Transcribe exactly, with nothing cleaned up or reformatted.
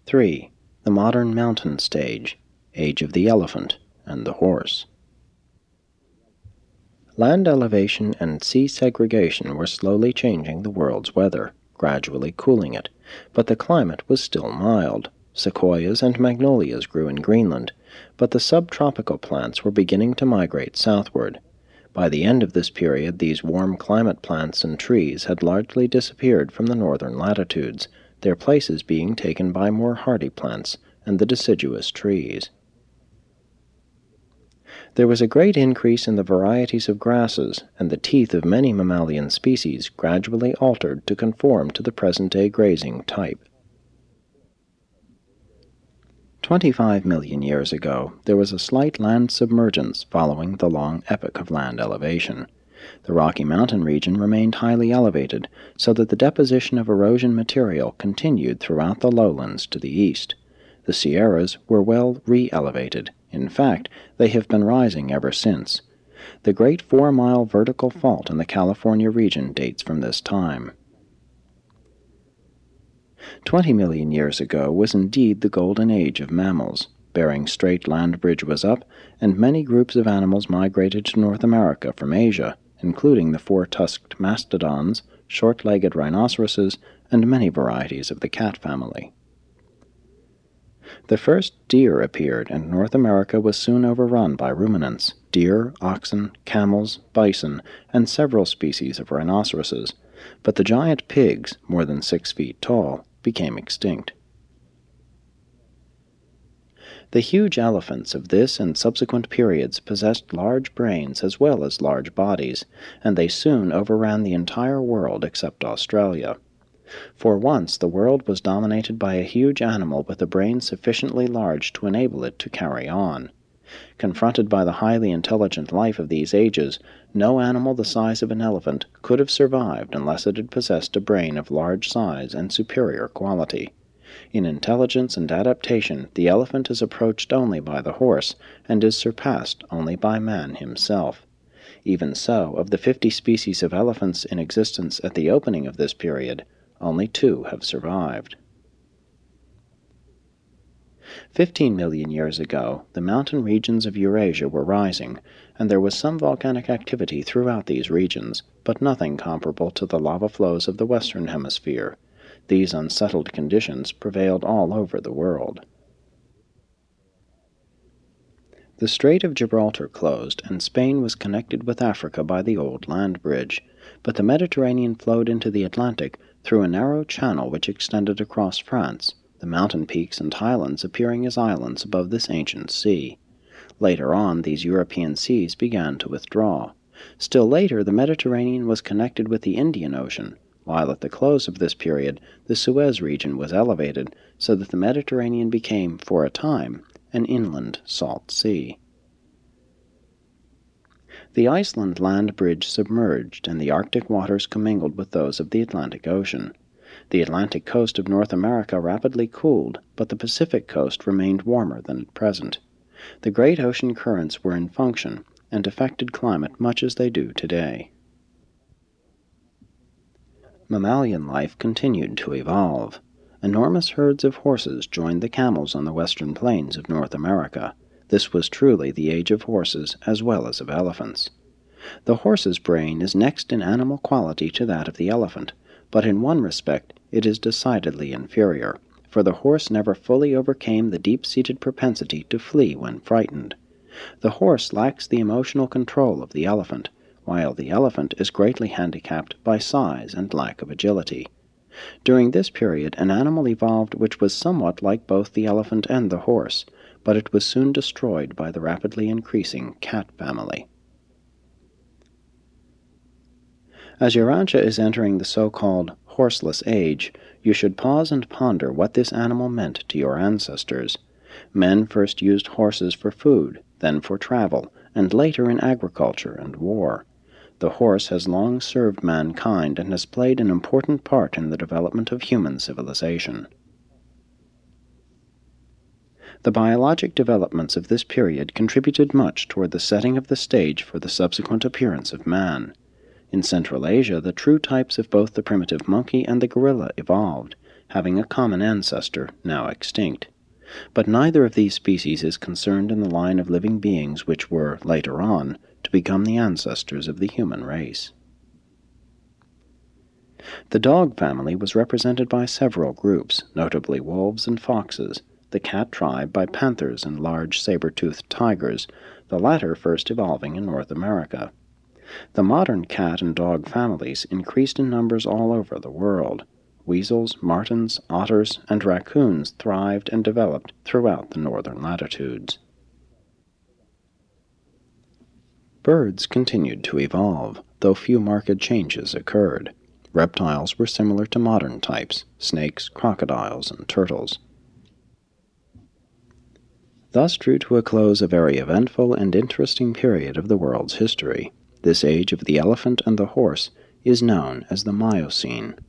three. The modern mountain stage, age of the elephant and the horse. Land elevation and sea segregation were slowly changing the world's weather, gradually cooling it, but the climate was still mild. Sequoias and magnolias grew in Greenland, but the subtropical plants were beginning to migrate southward. By the end of this period, these warm climate plants and trees had largely disappeared from the northern latitudes, their places being taken by more hardy plants and the deciduous trees. There was a great increase in the varieties of grasses, and the teeth of many mammalian species gradually altered to conform to the present-day grazing type. Twenty-five million years ago, there was a slight land submergence following the long epoch of land elevation. The Rocky Mountain region remained highly elevated, so that the deposition of erosion material continued throughout the lowlands to the east. The Sierras were well re-elevated. In fact, they have been rising ever since. The Great Four-Mile Vertical Fault in the California region dates from this time. Twenty million years ago was indeed the golden age of mammals. Bering Strait land bridge was up, and many groups of animals migrated to North America from Asia, including the four-tusked mastodons, short-legged rhinoceroses, and many varieties of the cat family. The first deer appeared, and North America was soon overrun by ruminants, deer, oxen, camels, bison, and several species of rhinoceroses, but the giant pigs, more than six feet tall, became extinct. The huge elephants of this and subsequent periods possessed large brains as well as large bodies, and they soon overran the entire world except Australia. For once the world was dominated by a huge animal with a brain sufficiently large to enable it to carry on. Confronted by the highly intelligent life of these ages, no animal the size of an elephant could have survived unless it had possessed a brain of large size and superior quality. In intelligence and adaptation, the elephant is approached only by the horse, and is surpassed only by man himself. Even so, of the fifty species of elephants in existence at the opening of this period, only two have survived. Fifteen million years ago, the mountain regions of Eurasia were rising, and there was some volcanic activity throughout these regions, but nothing comparable to the lava flows of the Western Hemisphere. These unsettled conditions prevailed all over the world. The Strait of Gibraltar closed, and Spain was connected with Africa by the old land bridge, but the Mediterranean flowed into the Atlantic through a narrow channel which extended across France, the mountain peaks and highlands appearing as islands above this ancient sea. Later on, these European seas began to withdraw. Still later, the Mediterranean was connected with the Indian Ocean, while at the close of this period, the Suez region was elevated, so that the Mediterranean became, for a time, an inland salt sea. The Iceland land bridge submerged, and the Arctic waters commingled with those of the Atlantic Ocean. The Atlantic coast of North America rapidly cooled, but the Pacific coast remained warmer than at present. The great ocean currents were in function, and affected climate much as they do today. Mammalian life continued to evolve. Enormous herds of horses joined the camels on the western plains of North America. This was truly the age of horses as well as of elephants. The horse's brain is next in animal quality to that of the elephant, but in one respect it is decidedly inferior, for the horse never fully overcame the deep-seated propensity to flee when frightened. The horse lacks the emotional control of the elephant, while the elephant is greatly handicapped by size and lack of agility. During this period an animal evolved which was somewhat like both the elephant and the horse, but it was soon destroyed by the rapidly increasing cat family. As Urantia is entering the so-called horseless age, you should pause and ponder what this animal meant to your ancestors. Men first used horses for food, then for travel, and later in agriculture and war. The horse has long served mankind and has played an important part in the development of human civilization. The biologic developments of this period contributed much toward the setting of the stage for the subsequent appearance of man. In Central Asia, the true types of both the primitive monkey and the gorilla evolved, having a common ancestor, now extinct. But neither of these species is concerned in the line of living beings which were, later on, to become the ancestors of the human race. The dog family was represented by several groups, notably wolves and foxes, the cat tribe by panthers and large saber-toothed tigers, the latter first evolving in North America. The modern cat and dog families increased in numbers all over the world. Weasels, martens, otters, and raccoons thrived and developed throughout the northern latitudes. Birds continued to evolve, though few marked changes occurred. Reptiles were similar to modern types, snakes, crocodiles, and turtles. Thus drew to a close a very eventful and interesting period of the world's history. This age of the elephant and the horse is known as the Miocene.